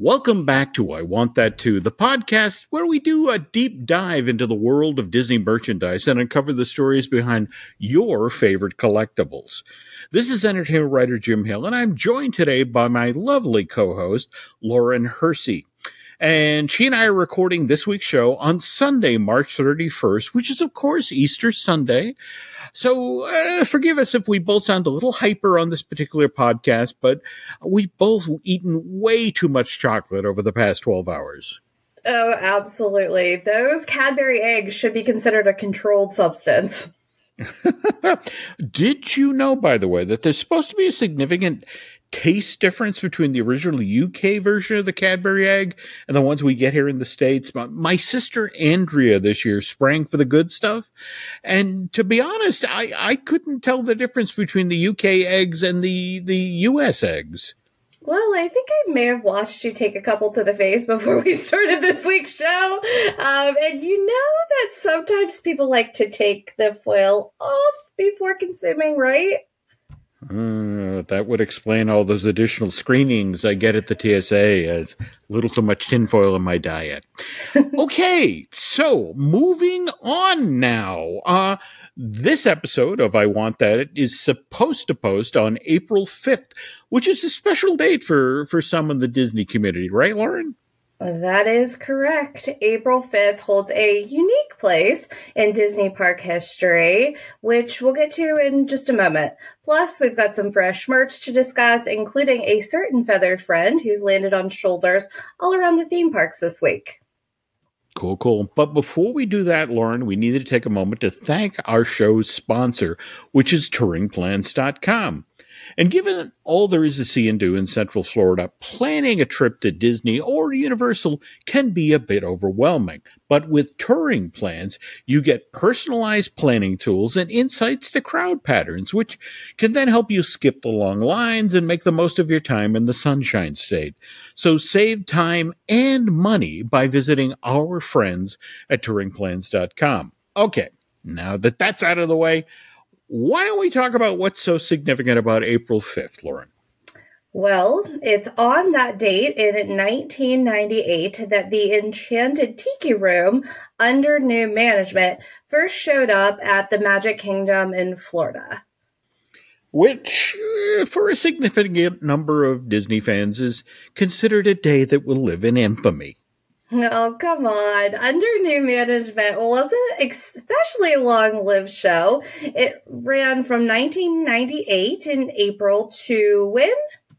Welcome back to I Want That Too, the podcast where we do a deep dive into the world of Disney merchandise and uncover the stories behind your favorite collectibles. This is entertainment writer Jim Hill, and I'm joined today by my lovely co-host, Lauren Hersey. And she and I are recording this week's show on Sunday, March 31st, which is, of course, Easter Sunday. So forgive us if we both sound a little hyper on this particular podcast, but we've both eaten way too much chocolate over the past 12 hours. Oh, absolutely. Those Cadbury eggs should be considered a controlled substance. Did you know, by the way, that there's supposed to be a significant taste difference between the original UK version of the Cadbury egg and the ones we get here in the States? My sister Andrea this year sprang for the good stuff. And to be honest, I couldn't tell the difference between the UK eggs and the US eggs. Well, I think I may have watched you take a couple to the face before we started this week's show. And you know that sometimes people like to take the foil off before consuming, right? That would explain all those additional screenings I get at the TSA as a little too much tinfoil in my diet. Okay, so moving on now. This episode of I Want That is supposed to post on April 5th, which is a special date for some in the Disney community, right, Lauren? That is correct. April 5th holds a unique place in Disney park history, which we'll get to in just a moment. Plus, we've got some fresh merch to discuss, including a certain feathered friend who's landed on shoulders all around the theme parks this week. Cool. But before we do that, Lauren, we need to take a moment to thank our show's sponsor, which is TouringPlans.com. And given all there is to see and do in Central Florida, planning a trip to Disney or Universal can be a bit overwhelming. But with Touring Plans, you get personalized planning tools and insights to crowd patterns, which can then help you skip the long lines and make the most of your time in the Sunshine State. So save time and money by visiting our friends at TouringPlans.com. Okay, now that that's out of the way, why don't we talk about what's so significant about April 5th, Lauren? Well, it's on that date in 1998 that the Enchanted Tiki Room, under new management, first showed up at the Magic Kingdom in Florida. Which, for a significant number of Disney fans, is considered a day that will live in infamy. Oh, come on. Under new management wasn't especially a long-lived show. It ran from 1998 in April to when?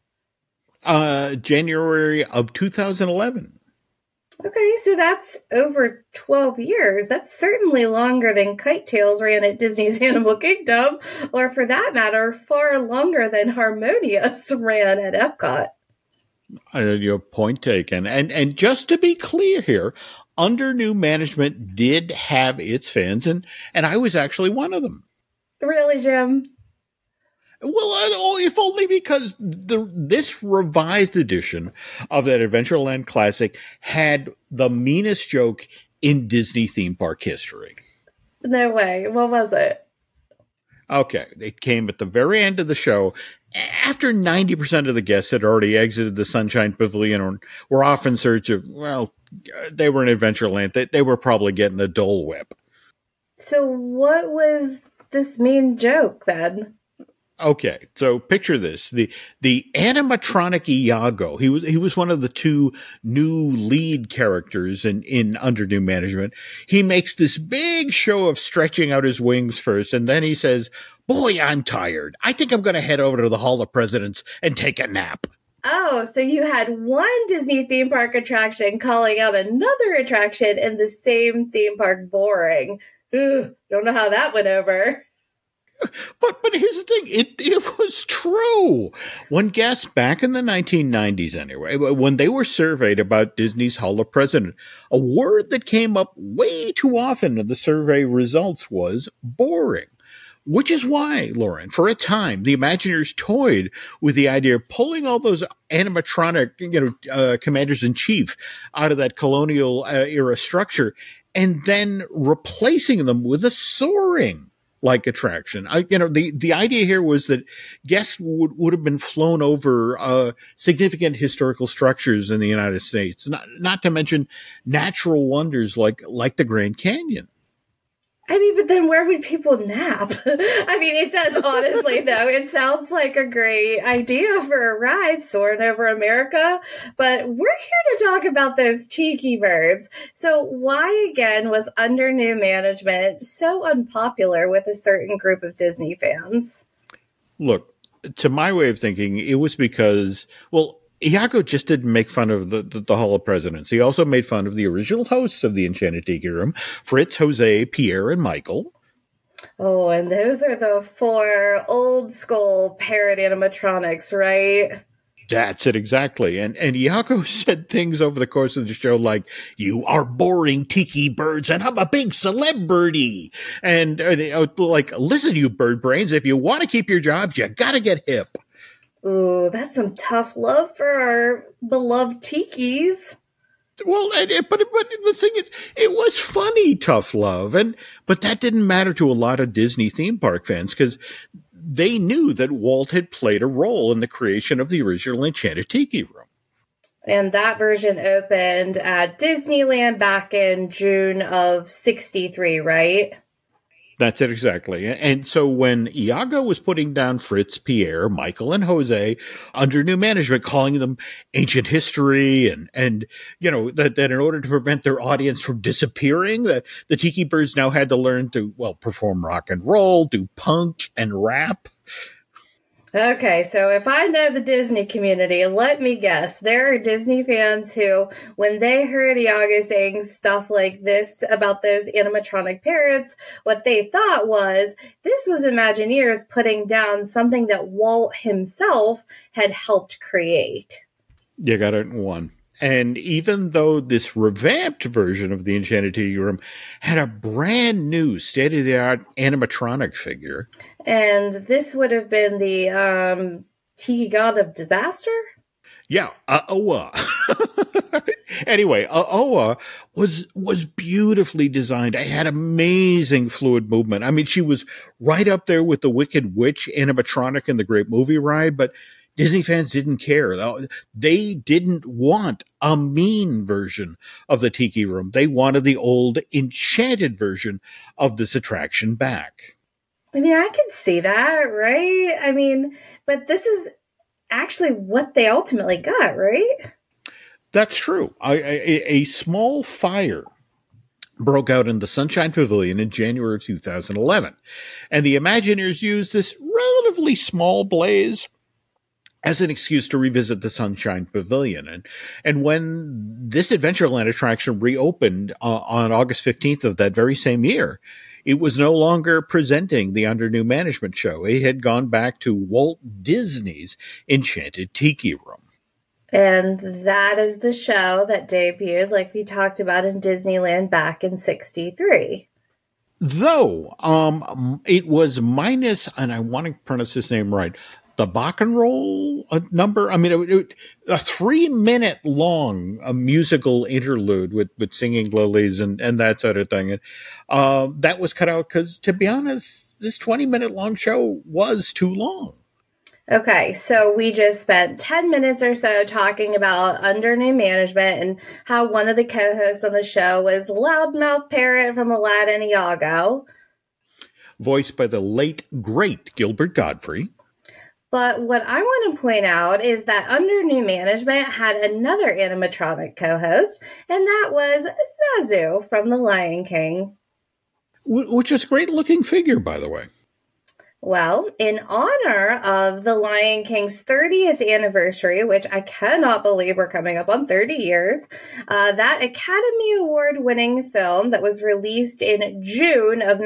January of 2011. Okay, so that's over 12 years. That's certainly longer than Kite Tales ran at Disney's Animal Kingdom, or for that matter, far longer than Harmonious ran at Epcot. Your point taken. And just to be clear here, under new management did have its fans, and I was actually one of them. Really, Jim? Well, if only because this revised edition of that Adventureland Classic had the meanest joke in Disney theme park history. No way. What was it? Okay, it came at the very end of the show, after 90% of the guests had already exited the Sunshine Pavilion or were off in search of, well, they were in Adventureland. They were probably getting a Dole Whip. So what was this mean joke then? Okay, so picture this. The animatronic Iago, he was one of the two new lead characters in Under New Management. He makes this big show of stretching out his wings first, and then he says, "Boy, I'm tired. I think I'm going to head over to the Hall of Presidents and take a nap." Oh, so you had one Disney theme park attraction calling out another attraction in the same theme park boring. Ugh, don't know how that went over. But here's the thing. It was true. When guests back in the 1990s, anyway, when they were surveyed about Disney's Hall of President, a word that came up way too often in the survey results was boring. Which is why, Lauren, for a time, the Imagineers toyed with the idea of pulling all those animatronic, commanders-in-chief out of that colonial era structure and then replacing them with a soaring like attraction. The idea here was that guests would have been flown over significant historical structures in the United States, not to mention natural wonders like the Grand Canyon. I mean, but then where would people nap? I mean, it does, honestly, though. It sounds like a great idea for a ride soaring over America. But we're here to talk about those tiki birds. So why, again, was under new management so unpopular with a certain group of Disney fans? Look, to my way of thinking, it was because, well, Iago just didn't make fun of the Hall of Presidents. He also made fun of the original hosts of the Enchanted Tiki Room, Fritz, Jose, Pierre, and Michael. Oh, and those are the 4 old school parrot animatronics, right? That's it, exactly. And Iago said things over the course of the show like, "You are boring tiki birds, and I'm a big celebrity." And like, "Listen, you bird brains, if you want to keep your jobs, you got to get hip." Ooh, that's some tough love for our beloved tikis. Well, but the thing is, it was funny, tough love, but that didn't matter to a lot of Disney theme park fans because they knew that Walt had played a role in the creation of the original Enchanted Tiki Room. And that version opened at Disneyland back in June of '63, right? That's it, exactly. And so when Iago was putting down Fritz, Pierre, Michael, and Jose under new management, calling them ancient history, and that in order to prevent their audience from disappearing, that the Tiki Birds now had to learn to, perform rock and roll, do punk and rap. Okay, so if I know the Disney community, let me guess, there are Disney fans who, when they heard Iago saying stuff like this about those animatronic parrots, what they thought was this was Imagineers putting down something that Walt himself had helped create. You got it in one. And even though this revamped version of the Enchanted Tiki Room had a brand new state-of-the-art animatronic figure. And this would have been the Tiki God of Disaster? Yeah, Oa. Anyway, Oa was beautifully designed. I had amazing fluid movement. I mean, she was right up there with the Wicked Witch animatronic in the Great Movie Ride, but Disney fans didn't care. They didn't want a mean version of the Tiki Room. They wanted the old enchanted version of this attraction back. I mean, I can see that, right? I mean, but this is actually what they ultimately got, right? That's true. A small fire broke out in the Sunshine Pavilion in January of 2011. And the Imagineers used this relatively small blaze as an excuse to revisit the Sunshine Pavilion. And when this Adventureland attraction reopened on August 15th of that very same year, it was no longer presenting the under new management show. It had gone back to Walt Disney's Enchanted Tiki Room. And that is the show that debuted, like we talked about, in Disneyland back in '63. Though it was minus, and I want to pronounce his name right, the Bach and Roll number. I mean, a 3-minute long musical interlude with singing lilies and that sort of thing. And that was cut out because, to be honest, this 20-minute long show was too long. Okay, so we just spent 10 minutes or so talking about under new management and how one of the co-hosts on the show was Loudmouth Parrot from Aladdin, Iago, voiced by the late, great Gilbert Gottfried. But what I want to point out is that under new management had another animatronic co-host, and that was Zazu from The Lion King. Which is a great-looking figure, by the way. Well, in honor of The Lion King's 30th anniversary, which I cannot believe we're coming up on 30 years, that Academy Award-winning film that was released in June of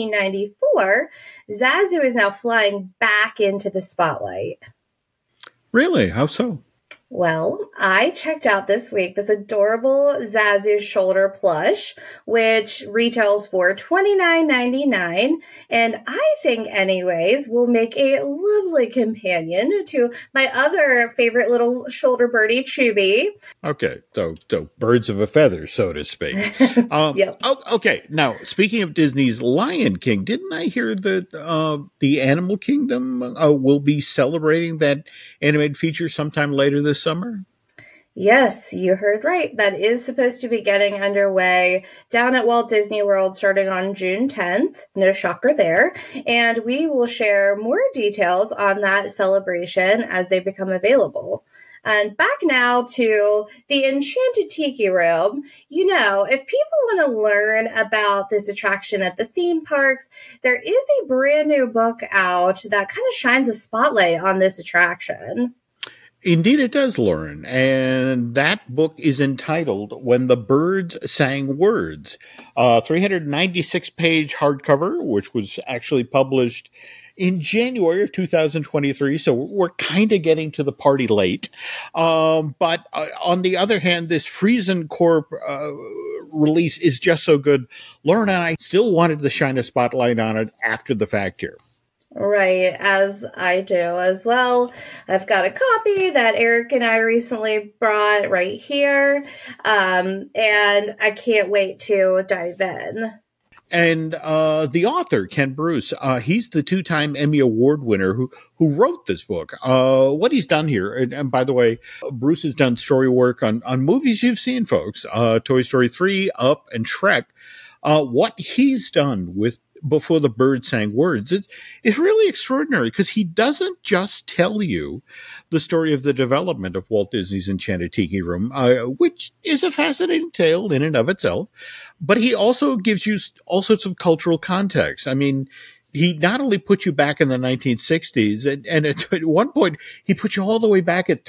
1994, Zazu is now flying back into the spotlight. Really? How so? Well, I checked out this week this adorable Zazu shoulder plush, which retails for $29.99, and I think, anyways, will make a lovely companion to my other favorite little shoulder birdie, Chubby. Okay, so birds of a feather, so to speak. Yep. Okay, now speaking of Disney's Lion King, didn't I hear that the Animal Kingdom will be celebrating that animated feature sometime later this summer? Yes, you heard right. That is supposed to be getting underway down at Walt Disney World starting on June 10th. No shocker there. And we will share more details on that celebration as they become available. And back now to the Enchanted Tiki Room. You know, if people want to learn about this attraction at the theme parks, there is a brand new book out that kind of shines a spotlight on this attraction. Indeed, it does, Lauren. And that book is entitled When the Birds Sang Words, 396-page hardcover, which was actually published in January of 2023. So we're kind of getting to the party late. But on the other hand, this Friesen Corp release is just so good. Lauren and I still wanted to shine a spotlight on it after the fact here. Right, as I do as well. I've got a copy that Eric and I recently brought right here, and I can't wait to dive in. And the author, Ken Bruce, he's the two-time Emmy Award winner who wrote this book. What he's done here, and by the way, Bruce has done story work on movies you've seen, folks, Toy Story 3, Up, and Shrek. What he's done with Before the Birds Sang Words is really extraordinary, because he doesn't just tell you the story of the development of Walt Disney's Enchanted Tiki Room, which is a fascinating tale in and of itself, but he also gives you all sorts of cultural context. I mean, he not only put you back in the 1960s, and at one point, he put you all the way back at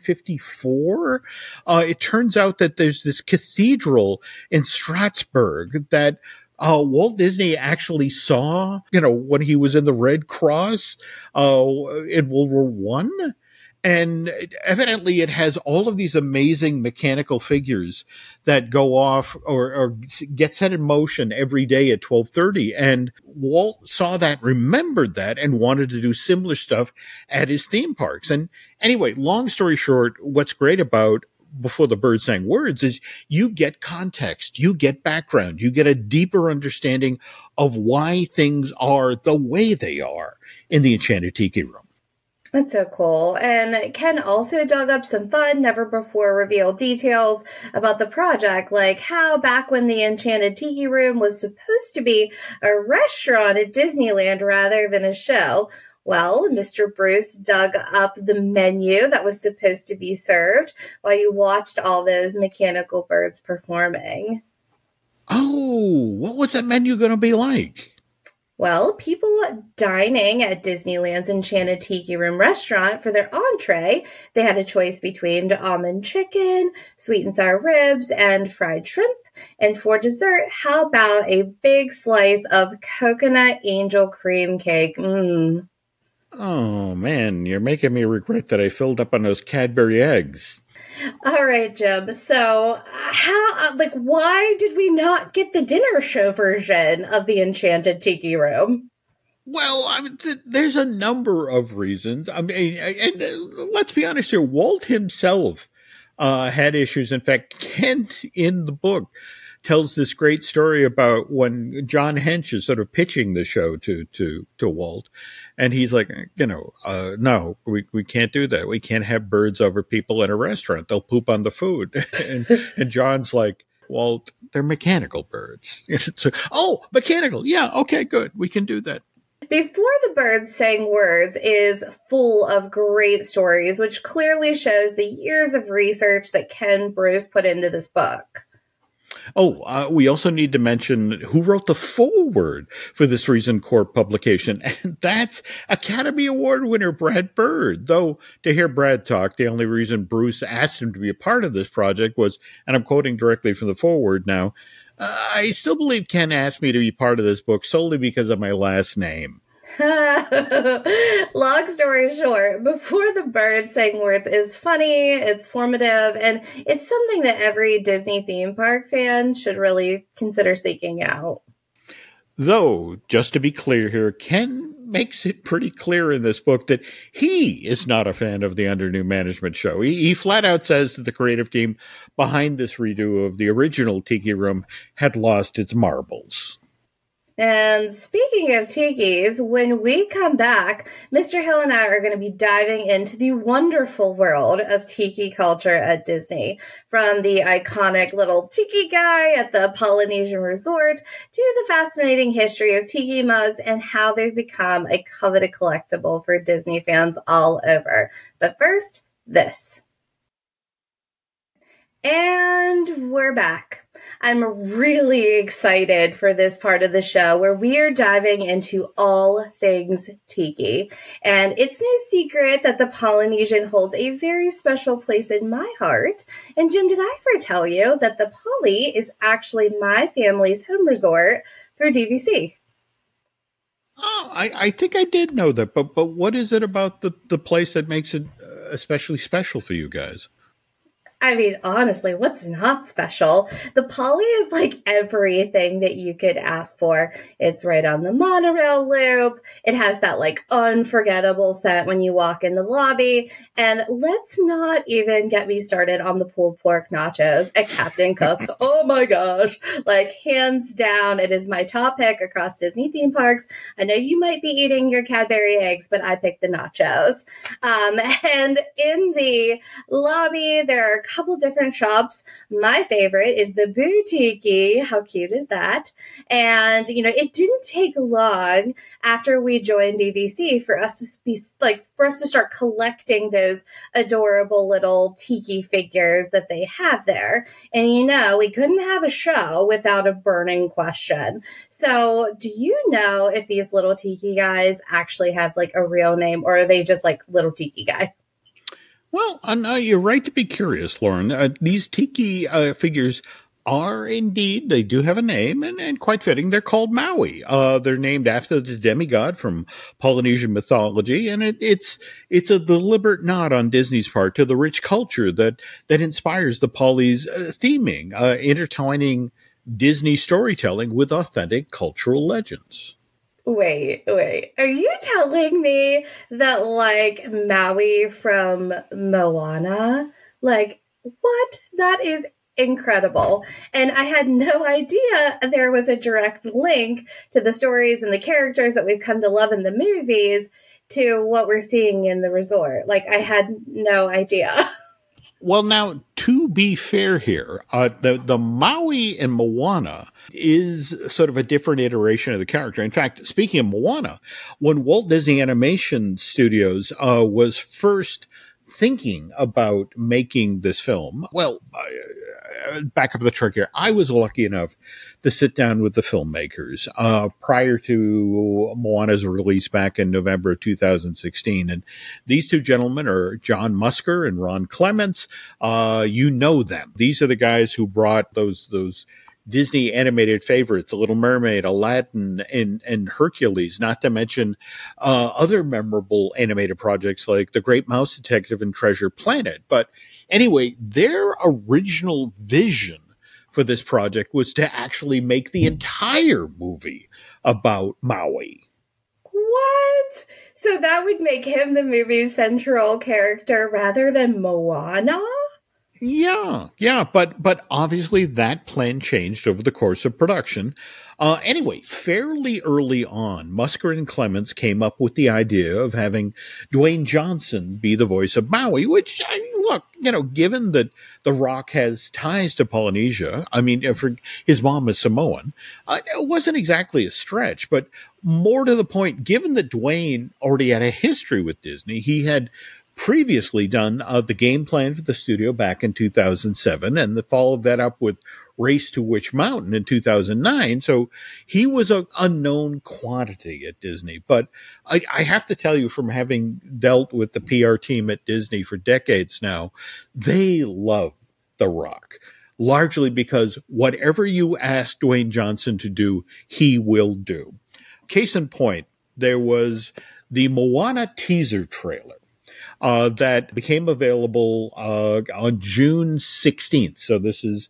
1354. It turns out that there's this cathedral in Strasbourg that Walt Disney actually saw, when he was in the Red Cross in World War One. And evidently it has all of these amazing mechanical figures that go off or get set in motion every day at 12:30. And Walt saw that, remembered that, and wanted to do similar stuff at his theme parks. And anyway, long story short, what's great about Before the Birds Sang Words is you get context, you get background, you get a deeper understanding of why things are the way they are in the Enchanted Tiki Room. That's so cool. And Ken also dug up some fun, never before revealed details about the project, like how back when the Enchanted Tiki Room was supposed to be a restaurant at Disneyland rather than a show, well, Mr. Bruce dug up the menu that was supposed to be served while you watched all those mechanical birds performing. Oh, what was that menu going to be like? Well, people dining at Disneyland's Enchanted Tiki Room restaurant for their entree, they had a choice between almond chicken, sweet and sour ribs, and fried shrimp. And for dessert, how about a big slice of coconut angel cream cake? Mmm. Oh, man, you're making me regret that I filled up on those Cadbury eggs. All right, Jim. So why did we not get the dinner show version of the Enchanted Tiki Room? Well, I mean, there's a number of reasons. I mean, and let's be honest here, Walt himself had issues. In fact, Ken in the book tells this great story about when John Hench is sort of pitching the show to Walt. And he's like, no, we can't do that. We can't have birds over people in a restaurant. They'll poop on the food. and John's like, Walt, they're mechanical birds. Mechanical. Yeah. Okay, good. We can do that. Before the Birds Sang Words is full of great stories, which clearly shows the years of research that Ken Bruce put into this book. We also need to mention who wrote the foreword for this Friesen Corp publication, and that's Academy Award winner Brad Bird. Though, to hear Brad talk, the only reason Bruce asked him to be a part of this project was, and I'm quoting directly from the foreword now, I still believe Ken asked me to be part of this book solely because of my last name. Long story short, Before the Birds Sang Words is funny, it's formative, and it's something that every Disney theme park fan should really consider seeking out. Though, just to be clear here, Ken makes it pretty clear in this book that he is not a fan of the under new management show. He flat out says that the creative team behind this redo of the original Tiki Room had lost its marbles. And speaking of tikis, when we come back, Mr. Hill and I are going to be diving into the wonderful world of tiki culture at Disney. From the iconic little tiki guy at the Polynesian Resort to the fascinating history of tiki mugs and how they've become a coveted collectible for Disney fans all over. But first, this. And we're back. I'm really excited for this part of the show where we are diving into all things tiki. And it's no secret that the Polynesian holds a very special place in my heart. And Jim, did I ever tell you that the Poly is actually my family's home resort through DVC? Oh, I think I did know that, but what is it about the place that makes it especially special for you guys? I mean, honestly, what's not special? The Poly is like everything that you could ask for. It's right on the monorail loop. It has that like unforgettable scent when you walk in the lobby. And let's not even get me started on the pulled pork nachos at Captain Cook's. Oh my gosh. Like hands down, it is my top pick across Disney theme parks. I know you might be eating your Cadbury eggs, but I picked the nachos. And in the lobby, there are couple different shops. My favorite is the Boutique. How cute is that? And, you know, it didn't take long after we joined DVC for us to start collecting those adorable little tiki figures that they have there. And, you know, we couldn't have a show without a burning question. So do you know if these little tiki guys actually have like a real name, or are they just like little tiki guy? Well, you're right to be curious, Lauren. These tiki figures are indeed, they do have a name, and quite fitting. They're called Maui. They're named after the demigod from Polynesian mythology, and it's a deliberate nod on Disney's part to the rich culture that inspires the Poly's theming, intertwining Disney storytelling with authentic cultural legends. Wait. Are you telling me that, like, Maui from Moana? Like, what? That is incredible. And I had no idea there was a direct link to the stories and the characters that we've come to love in the movies to what we're seeing in the resort. Like, I had no idea. Well, now, to be fair here, the Maui in Moana is sort of a different iteration of the character. In fact, speaking of Moana, when Walt Disney Animation Studios was first thinking about making this film, well, back up the truck here, I was lucky enough to sit down with the filmmakers prior to Moana's release back in November of 2016. And these two gentlemen are John Musker and Ron Clements. You know them. These are the guys who brought those Disney animated favorites, The Little Mermaid, Aladdin, and Hercules, not to mention other memorable animated projects like The Great Mouse Detective and Treasure Planet. But anyway, their original vision for this project was to actually make the entire movie about Maui. What? So that would make him the movie's central character rather than Moana? Yeah, but obviously that plan changed over the course of production. Anyway, fairly early on, Musker and Clements came up with the idea of having Dwayne Johnson be the voice of Maui, which, look, you know, given that The Rock has ties to Polynesia, I mean, for his mom is Samoan, it wasn't exactly a stretch, but more to the point, given that Dwayne already had a history with Disney, he had previously done the game plan for the studio back in 2007, and followed that up with Race to Witch Mountain in 2009. So he was an unknown quantity at Disney. But I have to tell you, from having dealt with the PR team at Disney for decades now, they love The Rock, largely because whatever you ask Dwayne Johnson to do, he will do. Case in point, there was the Moana teaser trailer that became available on June 16th. So this is,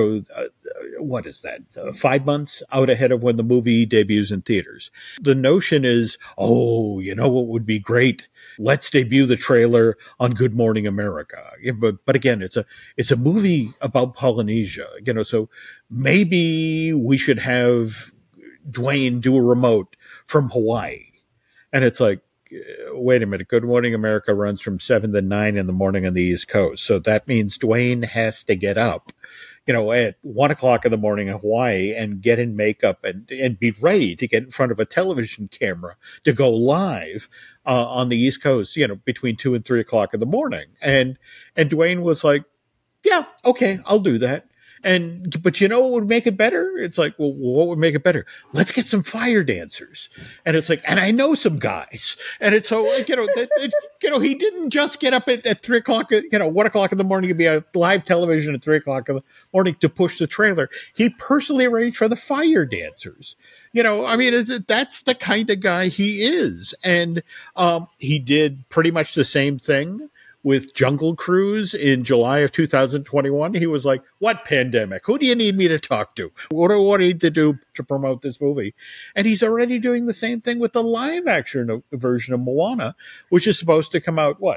what is that? 5 months out ahead of when the movie debuts in theaters. The notion is, what would be great? Let's debut the trailer on Good Morning America. Yeah, but again, it's a movie about Polynesia, so maybe we should have Dwayne do a remote from Hawaii. And it's like, wait a minute, Good Morning America runs from 7 to 9 in the morning on the East Coast. So that means Dwayne has to get up, at 1 o'clock in the morning in Hawaii and get in makeup and be ready to get in front of a television camera to go live on the East Coast, between 2 and 3 o'clock in the morning. And Dwayne was like, yeah, okay, I'll do that. But what would make it better? It's like, well, what would make it better? Let's get some fire dancers. And it's like, and I know some guys. And it's so, he didn't just get up at 3 o'clock, 1 o'clock in the morning to be on live television at 3 o'clock in the morning to push the trailer. He personally arranged for the fire dancers. That's the kind of guy he is. And he did pretty much the same thing with Jungle Cruise in July of 2021. He was like, what pandemic? Who do you need me to talk to? What do I need to do to promote this movie? And he's already doing the same thing with the live action version of Moana, which is supposed to come out,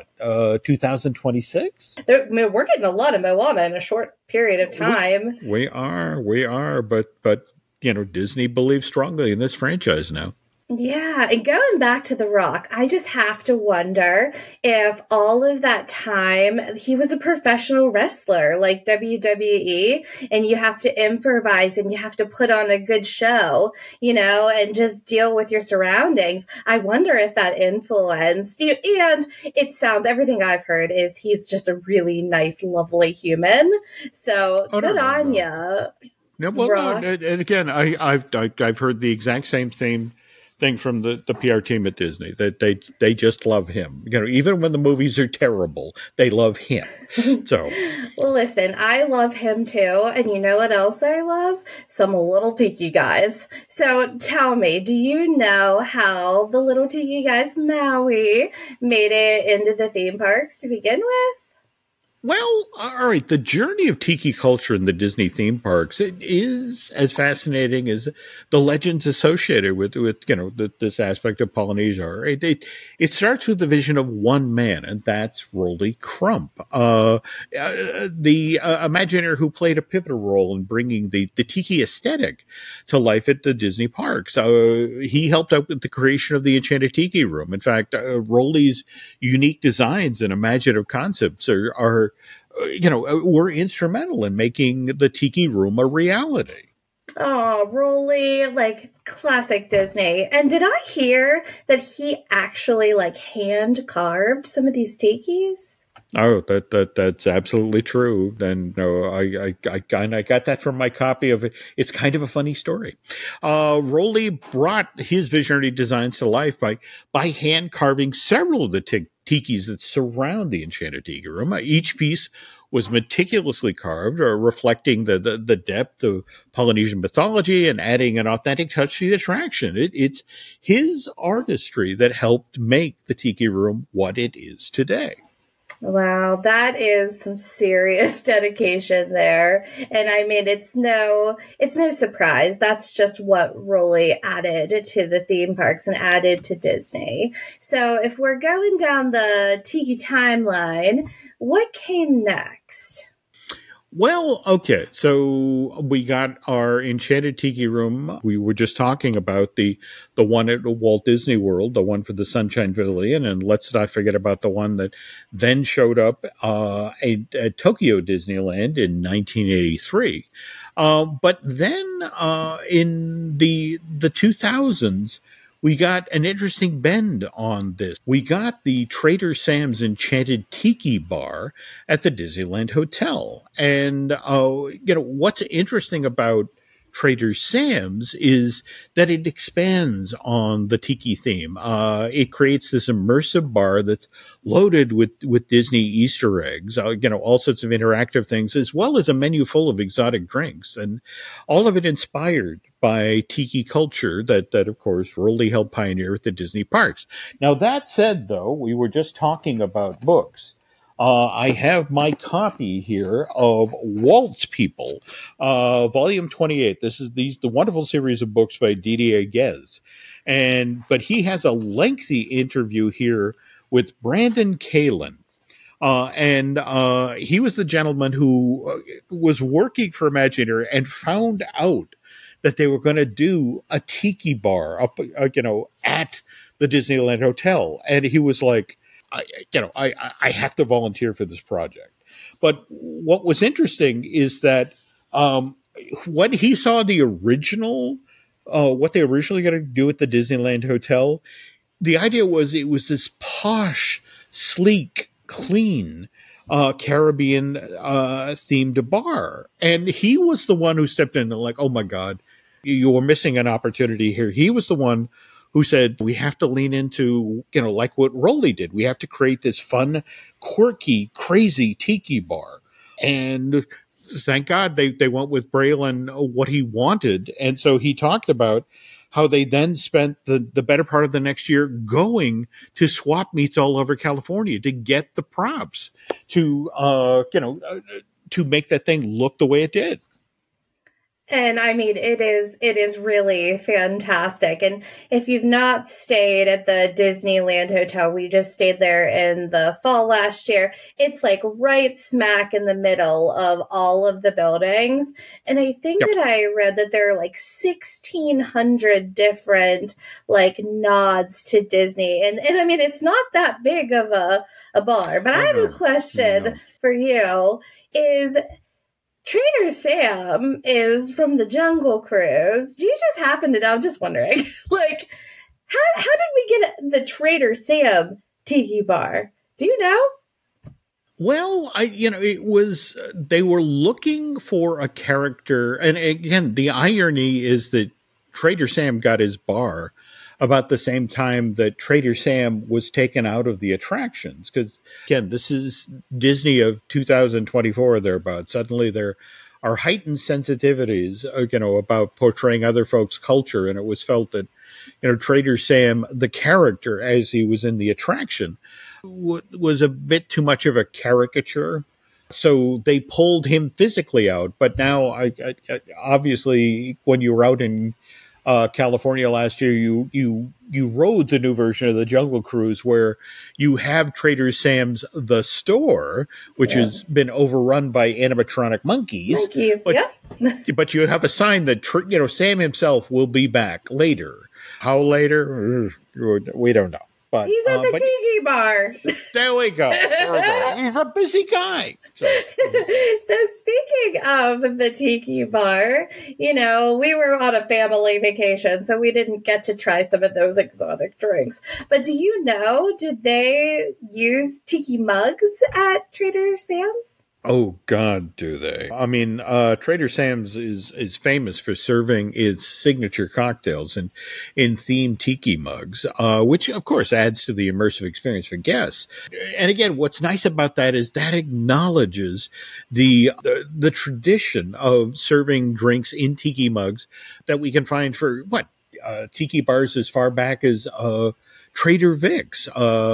2026? We're getting a lot of Moana in a short period of time. We are. But Disney believes strongly in this franchise now. Yeah, and going back to The Rock, I just have to wonder if all of that time he was a professional wrestler like WWE, and you have to improvise and you have to put on a good show, and just deal with your surroundings. I wonder if that influenced you. And everything I've heard is he's just a really nice, lovely human. So good on you. And again, I've heard the exact same thing from the PR team at Disney, that they just love him. Even when the movies are terrible, they love him. So, well, listen, I love him too, and you know what else I love? Some little tiki guys. So tell me, do you know how the little tiki guys Maui made it into the theme parks to begin with? Well, all right. The journey of tiki culture in the Disney theme parks, it is as fascinating as the legends associated with this aspect of Polynesia. Right? It starts with the vision of one man, and that's Rolly Crump, the Imagineer who played a pivotal role in bringing the tiki aesthetic to life at the Disney parks. He helped out with the creation of the Enchanted Tiki Room. In fact, Rolly's unique designs and imaginative concepts were instrumental in making the Tiki Room a reality. Oh, Rolly, like classic Disney. And did I hear that he actually hand carved some of these tikis? Oh, that's absolutely true. And I got that from my copy of it. It's kind of a funny story. Rolly brought his visionary designs to life by hand carving several of the tikis that surround the Enchanted Tiki Room. Each piece was meticulously carved, reflecting the depth of Polynesian mythology and adding an authentic touch to the attraction. It's his artistry that helped make the Tiki Room what it is today. Wow, that is some serious dedication there. And I mean, it's no surprise. That's just what Rolly added to the theme parks and added to Disney. So if we're going down the Tiki timeline, what came next? Well, okay, so we got our Enchanted Tiki Room. We were just talking about the one at Walt Disney World, the one for the Sunshine Pavilion, and let's not forget about the one that then showed up at Tokyo Disneyland in 1983. But then in the 2000s, we got an interesting bend on this. We got the Trader Sam's Enchanted Tiki Bar at the Disneyland Hotel. And, what's interesting about Trader Sam's is that it expands on the tiki theme. It creates this immersive bar that's loaded with Disney Easter eggs, all sorts of interactive things, as well as a menu full of exotic drinks, and all of it inspired by tiki culture that of course Rolly helped pioneer at the Disney parks. Now, that said, though, we were just talking about books. I have my copy here of Waltz People, volume 28. This is the wonderful series of books by Didier Guez. But he has a lengthy interview here with Brandon Kalin. He was the gentleman who was working for Imagineer and found out that they were going to do a tiki bar up, at the Disneyland Hotel. And he was like, I have to volunteer for this project. But what was interesting is that when he saw the original, what they originally going to do at the Disneyland Hotel, the idea was it was this posh, sleek, clean Caribbean themed bar. And he was the one who stepped in and like, oh my God, you were missing an opportunity here. He was the one who said, we have to lean into, like what Rolly did. We have to create this fun, quirky, crazy tiki bar. And thank God they went with Braylon what he wanted. And so he talked about how they then spent the better part of the next year going to swap meets all over California to get the props to make that thing look the way it did. And I mean, it is really fantastic. And if you've not stayed at the Disneyland Hotel, we just stayed there in the fall last year. It's like right smack in the middle of all of the buildings. And I think that I read that there are like 1,600 different like nods to Disney. And I mean, it's not that big of a bar, but I have a question for you is, Trader Sam is from the Jungle Cruise. Do you just happen to know? I'm just wondering, like, how did we get the Trader Sam tiki bar? Do you know? Well, it was, they were looking for a character. And again, the irony is that Trader Sam got his bar about the same time that Trader Sam was taken out of the attractions. Because, again, this is Disney of 2024 or thereabouts. Suddenly there are heightened sensitivities, about portraying other folks' culture. And it was felt that, Trader Sam, the character as he was in the attraction, was a bit too much of a caricature. So they pulled him physically out. But now, obviously, when you were out in California last year, you rode the new version of the Jungle Cruise where you have Trader Sam's The Store, which has been overrun by animatronic monkeys. But you have a sign that, Sam himself will be back later. How later? We don't know. But he's at the tiki bar. There we go. He's a busy guy. So speaking of the tiki bar, we were on a family vacation, so we didn't get to try some of those exotic drinks. But do you know, did they use tiki mugs at Trader Sam's? Oh, God, do they? I mean, Trader Sam's is famous for serving its signature cocktails in themed tiki mugs, which, of course, adds to the immersive experience for guests. And again, what's nice about that is that acknowledges the tradition of serving drinks in tiki mugs that we can find for, tiki bars as far back as Trader Vic's,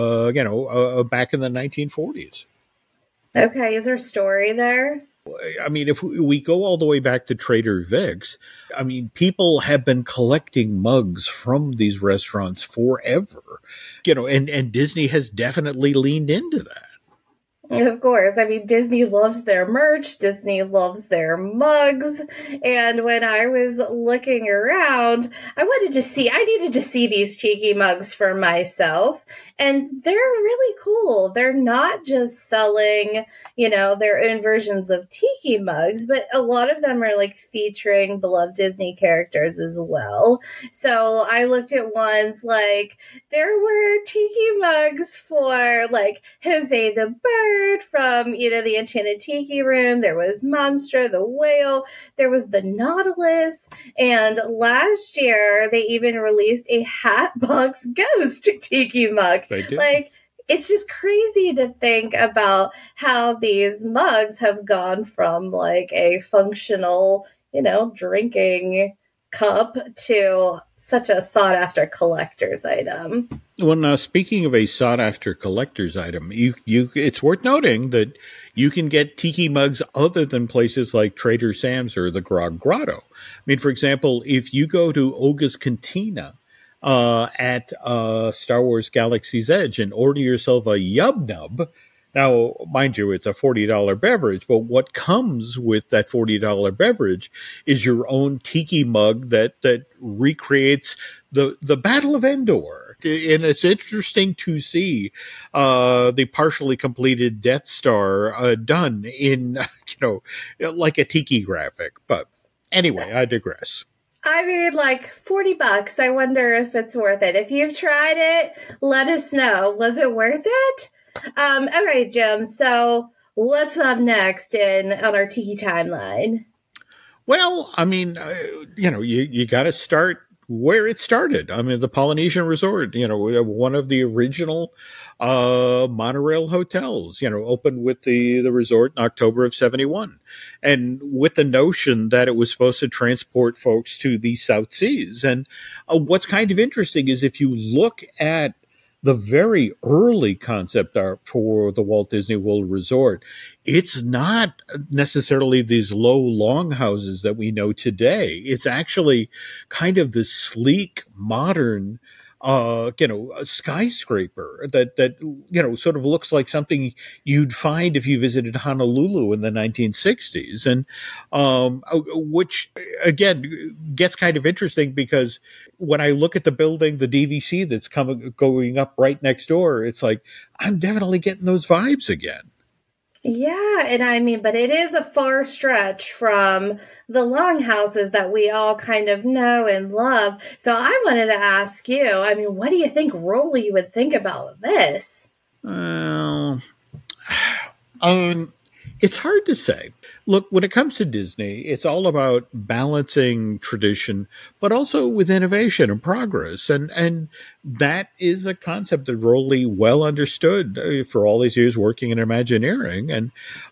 back in the 1940s. Okay, is there a story there? I mean, if we go all the way back to Trader Vic's, I mean, people have been collecting mugs from these restaurants forever, and Disney has definitely leaned into that. Of course. I mean, Disney loves their merch. Disney loves their mugs. And when I was looking around, I needed to see these tiki mugs for myself. And they're really cool. They're not just selling, their own versions of tiki mugs, but a lot of them are like featuring beloved Disney characters as well. So I looked at ones like there were tiki mugs for like Jose the Bird, Wizard from, the Enchanted Tiki Room. There was Monstro, the whale. There was the Nautilus. And last year, they even released a Hatbox Ghost Tiki mug. They did. Like, it's just crazy to think about how these mugs have gone from like a functional, drinking cup to such a sought-after collector's item. Well, now, speaking of a sought-after collector's item, it's worth noting that you can get tiki mugs other than places like Trader Sam's or the Grog Grotto. I mean, for example, if you go to Olga's Cantina at Star Wars Galaxy's Edge and order yourself a Yub Nub, now, mind you, it's a $40 beverage, but what comes with that $40 beverage is your own tiki mug that recreates the Battle of Endor. And it's interesting to see the partially completed Death Star done in, like a tiki graphic. But anyway, I digress. I mean, like $40. I wonder if it's worth it. If you've tried it, let us know. Was it worth it? All right, Jim. So what's up next on our Tiki timeline? Well, I mean, you got to start where it started. I mean, the Polynesian Resort, one of the original monorail hotels, opened with the resort in October of 1971. And with the notion that it was supposed to transport folks to the South Seas. And what's kind of interesting is if you look at the very early concept art for the Walt Disney World Resort, it's not necessarily these low longhouses that we know today. It's actually kind of this sleek, modern, a skyscraper that sort of looks like something you'd find if you visited Honolulu in the 1960s. And which, again, gets kind of interesting because when I look at the building, the DVC that's going up right next door, it's like, I'm definitely getting those vibes again. Yeah, and I mean, but it is a far stretch from the longhouses that we all kind of know and love. So I wanted to ask you, I mean, what do you think Rolly would think about this? It's hard to say. Look, when it comes to Disney, it's all about balancing tradition, but also with innovation and progress. And that is a concept that Rolly well understood for all these years working in Imagineering. And,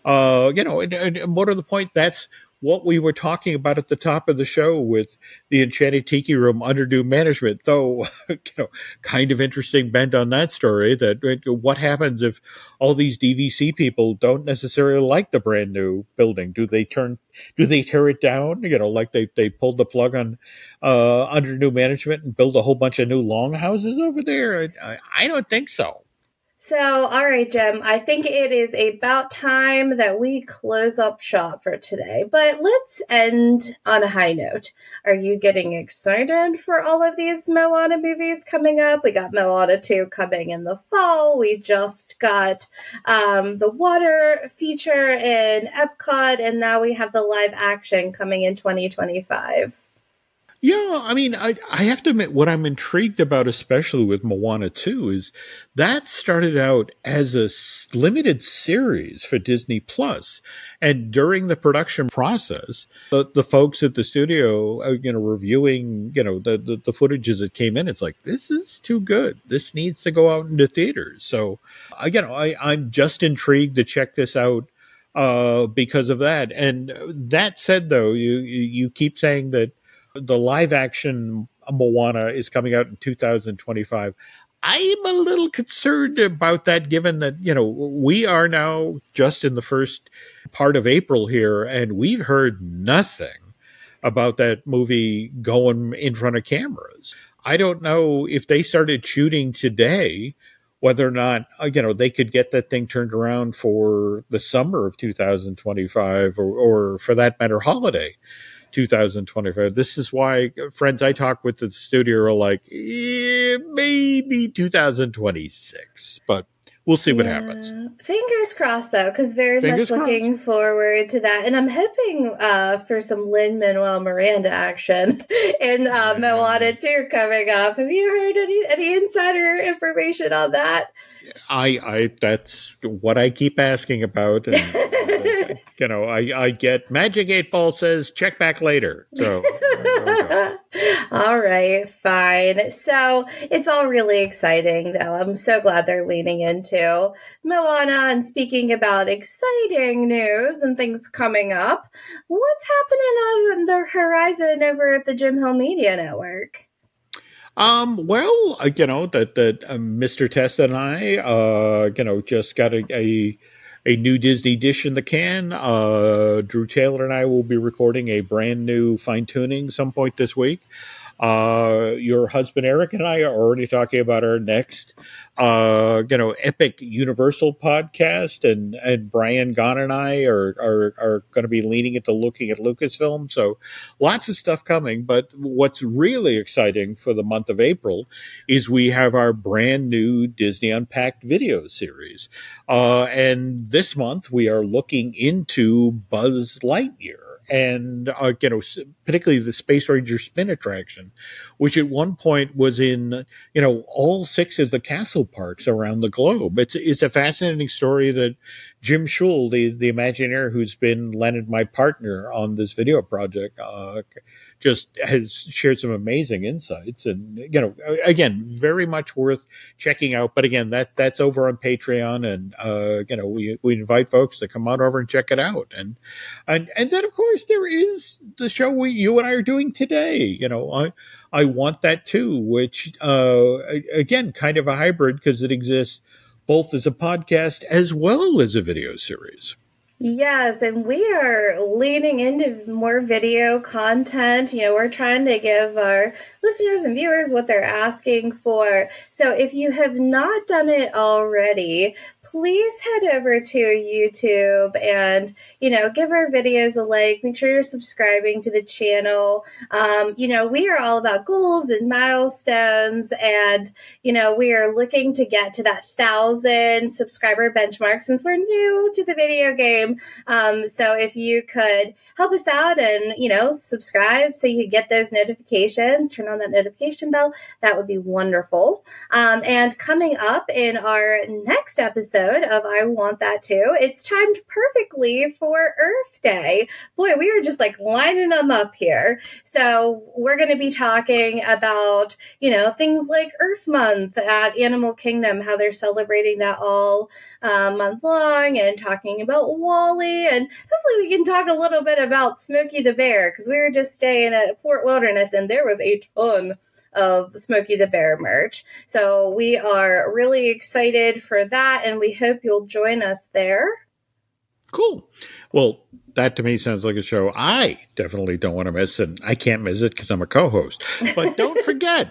and more to the point, that's what we were talking about at the top of the show with the Enchanted Tiki Room under new management, though, kind of interesting bent on that story that what happens if all these DVC people don't necessarily like the brand new building? Do they tear it down? Like they pulled the plug on under new management and build a whole bunch of new longhouses over there? I don't think so. So, all right, Jim, I think it is about time that we close up shop for today, but let's end on a high note. Are you getting excited for all of these Moana movies coming up? We got Moana 2 coming in the fall. We just got the water feature in Epcot, and now we have the live action coming in 2025. Yeah, I mean, I have to admit, what I'm intrigued about, especially with Moana 2, is that started out as a limited series for Disney Plus, and during the production process, the folks at the studio, reviewing, the footage as it came in, it's like, this is too good. This needs to go out into theaters. So, I'm just intrigued to check this out because of that. And that said, though, you keep saying that the live action Moana is coming out in 2025. I'm a little concerned about that, given that, we are now just in the first part of April here, and we've heard nothing about that movie going in front of cameras. I don't know if they started shooting today, whether or not, they could get that thing turned around for the summer of 2025 or for that matter, holiday 2025. This is why friends I talk with at the studio are like, maybe 2026, but we'll see what happens. Fingers crossed, though, because very much looking forward to that. And I'm hoping for some Lin-Manuel Miranda action in Moana 2 coming up. Have you heard any insider information on that? I that's what I keep asking about. And, I get Magic 8 Ball says check back later. So all right, fine. So it's all really exciting, though. I'm so glad they're leaning into Moana. And speaking about exciting news and things coming up, what's happening on the horizon over at the Jim Hill Media Network? Well, that Mr. Testa and I, just got a new Disney dish in the can. Drew Taylor and I will be recording a brand new fine tuning some point this week. Your husband Eric and I are already talking about our next, epic Universal podcast, and Brian Gahn and I are going to be leaning into looking at Lucasfilm. So lots of stuff coming. But what's really exciting for the month of April is we have our brand new Disney Unpacked video series. And this month we are looking into Buzz Lightyear. And, particularly the Space Ranger spin attraction, which at one point was in, all 6 of the castle parks around the globe. It's a fascinating story that Jim Schul, the Imagineer who's been lending my partner on this video project, just has shared some amazing insights, and again, very much worth checking out. But again, that's over on Patreon, and we invite folks to come on over and check it out. And then of course there is the show you and I are doing today. I Want That Too, which again, kind of a hybrid because it exists both as a podcast as well as a video series. Yes, and we are leaning into more video content. We're trying to give our listeners and viewers what they're asking for. So if you have not done it already, please head over to YouTube and, give our videos a like. Make sure you're subscribing to the channel. We are all about goals and milestones, and, we are looking to get to that 1,000 subscriber benchmark since we're new to the video game. So if you could help us out and, subscribe so you get those notifications, turn on that notification bell, that would be wonderful. And coming up in our next episode of I Want That Too, it's timed perfectly for Earth Day. Boy, we are just lining them up here. So we're going to be talking about, things like Earth Month at Animal Kingdom, how they're celebrating that all month long, and talking about Wall-E, and hopefully we can talk a little bit about Smokey the Bear, because we were just staying at Fort Wilderness and there was a ton of Smokey the Bear merch. So we are really excited for that, and we hope you'll join us there. Cool. Well, that to me sounds like a show I definitely don't want to miss, and I can't miss it because I'm a co-host. But don't forget,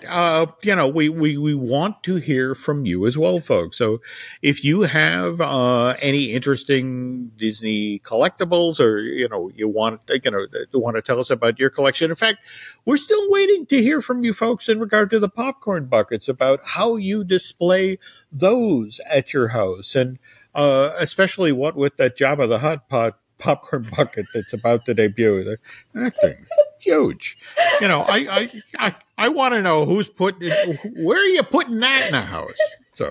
we want to hear from you as well, folks. So if you have any interesting Disney collectibles, or you want to tell us about your collection. In fact, we're still waiting to hear from you folks in regard to the popcorn buckets, about how you display those at your house, and especially what with that Jabba the Hutt popcorn bucket that's about to debut. That thing's huge. I want to know where are you putting that in the house? So,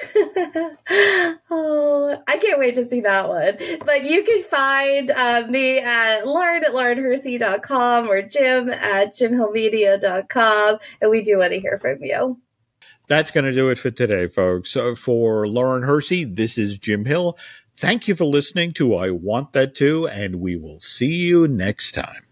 I can't wait to see that one. But you can find me at Lauren@laurenhersey.com or Jim at jimhillmedia.com, and we do want to hear from you. That's going to do it for today, folks. For Lauren Hersey, this is Jim Hill. Thank you for listening to I Want That Too, and we will see you next time.